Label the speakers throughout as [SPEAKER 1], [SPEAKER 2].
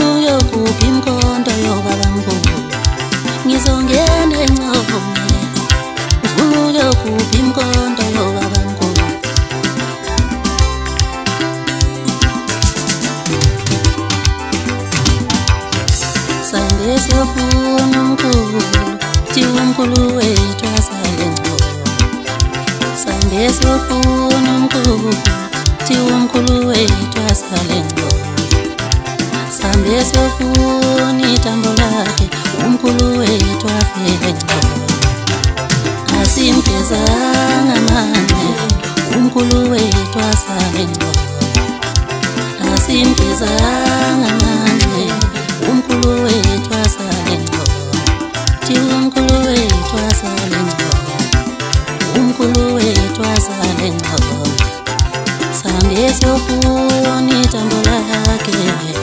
[SPEAKER 1] ufuna uyokuphi imkhonto yobabamkhulu ngizongena encome ufuna uyokuphi imkhonto yobabamkhulu sambe siyofuna umkhulu thiwa umkhulu wethu asale ngcono sambe siyofuna umkhulu thiwa umkhulu wethu asale ngcono sambe siyofuna ithambo lakhe umkhulu wethu afele ngcono asimgezanga manje umkhulu wethu asale ngcono asimgezanga manje umkhulu wethu asale ngcono thiwa umkhulu wethu asale ngcono umkhulu wethu asale ngcono sambe siyofuna ithambo lakhe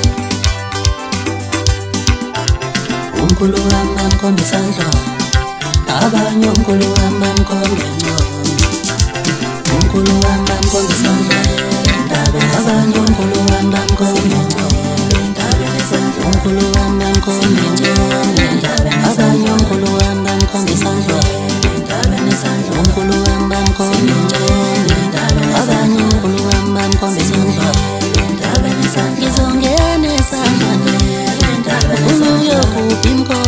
[SPEAKER 1] umkhulu wami bamkhomba isandla abanye umkhulu wami bamkhomba ngcono umkhulu wami bamkhomba isandla abanye umkhulu wami bamkhomba ngcono umkhulu wami bamkhomba ngcono abanye umkhulu wami bamkhomba isandla umkhulu wami bamkhomba ngcono abanye umkhulu wami bamkhomba isandla ngizongena esandleni ufuna uyokuphi imkhonto